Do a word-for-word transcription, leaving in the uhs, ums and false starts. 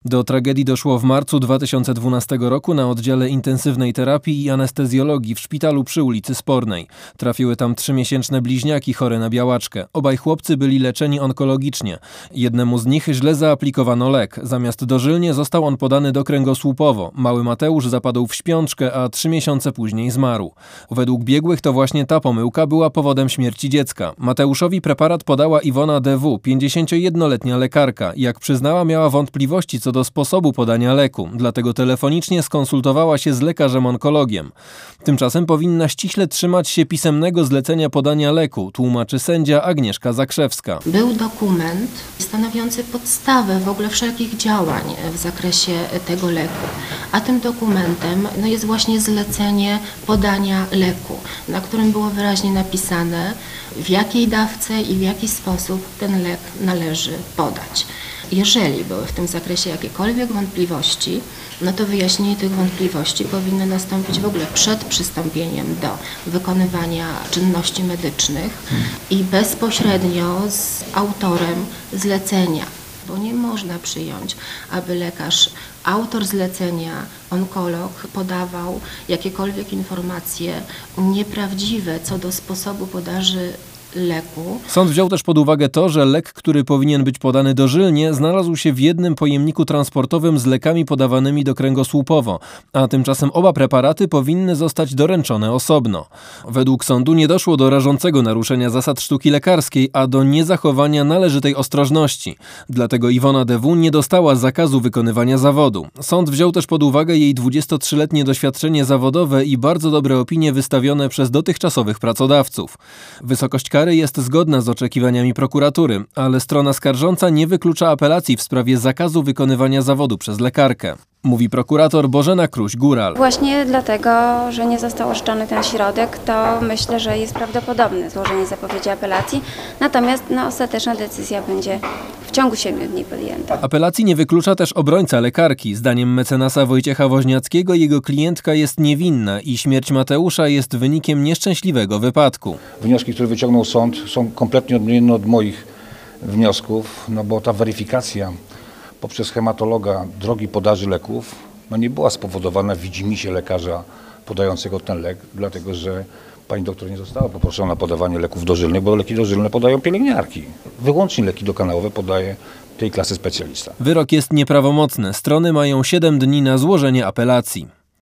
Do tragedii doszło w marcu dwa tysiące dwunastego roku na oddziale intensywnej terapii i anestezjologii w szpitalu przy ulicy Spornej. Trafiły tam trzymiesięczne bliźniaki chore na białaczkę. Obaj chłopcy byli leczeni onkologicznie. Jednemu z nich źle zaaplikowano lek. Zamiast dożylnie został on podany dokręgosłupowo. Mały Mateusz zapadł w śpiączkę, a trzy miesiące później zmarł. Według biegłych to właśnie ta pomyłka była powodem śmierci dziecka. Mateuszowi preparat podała Iwona D W, pięćdziesięciojednoletnia lekarka. Jak przyznała, miała wątpliwości co do sposobu podania leku, dlatego telefonicznie skonsultowała się z lekarzem onkologiem. Tymczasem powinna ściśle trzymać się pisemnego zlecenia podania leku, tłumaczy sędzia Agnieszka Zakrzewska. Był dokument stanowiący podstawę w ogóle wszelkich działań w zakresie tego leku, a tym dokumentem no, jest właśnie zlecenie podania leku, na którym było wyraźnie napisane, w jakiej dawce i w jaki sposób ten lek należy podać. Jeżeli były w tym zakresie jakiekolwiek wątpliwości, no to wyjaśnienie tych wątpliwości powinno nastąpić w ogóle przed przystąpieniem do wykonywania czynności medycznych i bezpośrednio z autorem zlecenia. Bo nie można przyjąć, aby lekarz, autor zlecenia, onkolog podawał jakiekolwiek informacje nieprawdziwe co do sposobu podaży leku. Sąd wziął też pod uwagę to, że lek, który powinien być podany dożylnie, znalazł się w jednym pojemniku transportowym z lekami podawanymi dokręgosłupowo, a tymczasem oba preparaty powinny zostać doręczone osobno. Według sądu nie doszło do rażącego naruszenia zasad sztuki lekarskiej, a do niezachowania należytej ostrożności. Dlatego Iwona D W nie dostała zakazu wykonywania zawodu. Sąd wziął też pod uwagę jej dwudziestotrzyletnie doświadczenie zawodowe i bardzo dobre opinie wystawione przez dotychczasowych pracodawców. Wysokość kary jest zgodna z oczekiwaniami prokuratury, ale strona skarżąca nie wyklucza apelacji w sprawie zakazu wykonywania zawodu przez lekarkę. Mówi prokurator Bożena Kruś-Góral. Właśnie dlatego, że nie został orzeczony ten środek, to myślę, że jest prawdopodobne złożenie zapowiedzi apelacji, natomiast no, ostateczna decyzja będzie w ciągu siedmiu dni podjęta. Apelacji nie wyklucza też obrońca lekarki. Zdaniem mecenasa Wojciecha Woźniackiego jego klientka jest niewinna i śmierć Mateusza jest wynikiem nieszczęśliwego wypadku. Wnioski, które wyciągnął sąd, są kompletnie odmienne od moich wniosków, no bo ta weryfikacja poprzez hematologa drogi podaży leków no nie była spowodowana widzimisię lekarza podającego ten lek, dlatego że pani doktor nie została poproszona o podawanie leków dożylnych, bo leki dożylne podają pielęgniarki. Wyłącznie leki dokanałowe podaje tej klasy specjalista. Wyrok jest nieprawomocny. Strony mają siedem dni na złożenie apelacji.